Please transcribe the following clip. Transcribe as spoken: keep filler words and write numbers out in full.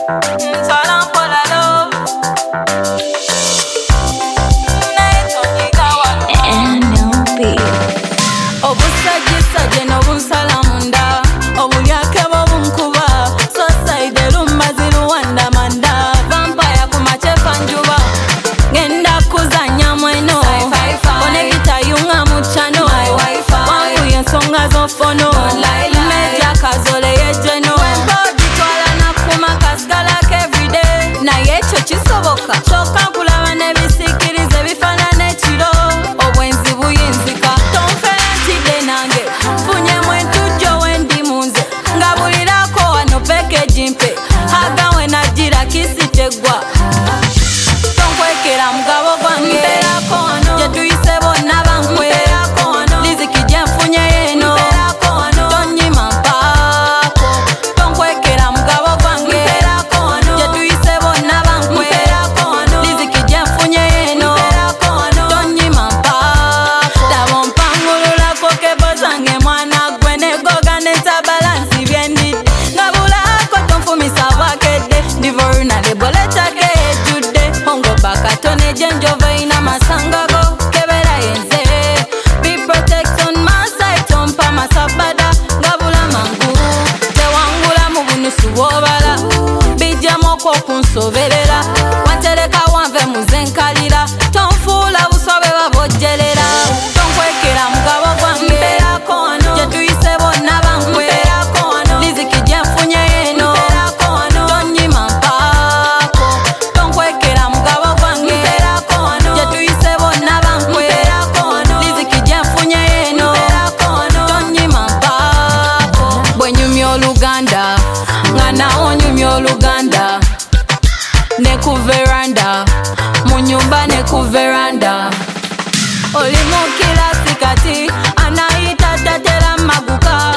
Nsala mpola love N L B. obusajjisajje n'obunsala munda obulyake bw'obunkuba sosaide lumbazi luwanda manda vampaya ku macefa njuba ngenda kuzanya mweno konegita yunga mu chano wankuye ensonga z'ofono meja kazole yejeno gitwala nakuma kasigalako everyday naye ekyo kisoboka kyokka nkulaba n'ebisikirize bifaanana ekiro obwenzi buyinzika tonfeentidde nange funyemu entujjo wendi munze nga bulirako wano pekeji mpe agawe najjira kisiteggwa tonkwekera mugabo gwange mperako wano gye tuyise bonna bankwe liziki gye nfunye yeeno tonyima mpaako tonkwekera mugabo gwange gye tuyise bonna bankwe liziki gye nfunye yeeno tonyima mpaako laba ompangululako kebo zange mwana gwe negoga neza balansi byendidde nga bulako tonfumisa bwakedde ndivoruna leboletake ejjudde ongoba katone gyenjova ina masangago kebera yenze be protect on my side tompa masabada ngabula mangu tewangula mu bunusu bwobala bijjamu okwokunsoberera wantereka wanve muzenkalira tonfuula busobe babojjerera tonkwekera mugabo gwange gye tuyise bonna bankwe liziki gye nfunye yeeno tonyima mpaako tonkwekera mugabo gwange gye tuyise bonna bankwe liziki gye nfunye yeeno tonyima mpaako bwe nyumya oluganda nga nawo nyumya oluganda ne ku veranda mu nyumba ne ku veranda oli mu kirasi kati anayita tatera maguka